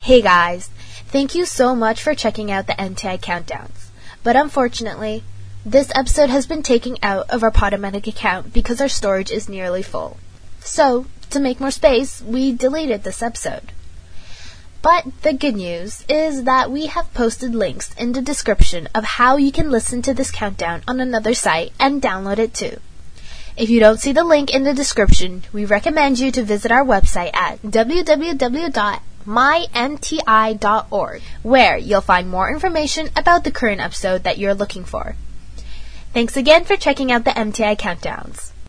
Hey guys, thank you so much for checking out the MTI Countdowns. But unfortunately, this episode has been taken out of our Podomatic account because our storage is nearly full. So, to make more space, we deleted this episode. But the good news is that we have posted links in the description of how you can listen to this countdown on another site and download it too. If you don't see the link in the description, we recommend you to visit our website at www.mymti.org, where you'll find more information about the current episode that you're looking for. Thanks again for checking out the MTI Countdowns.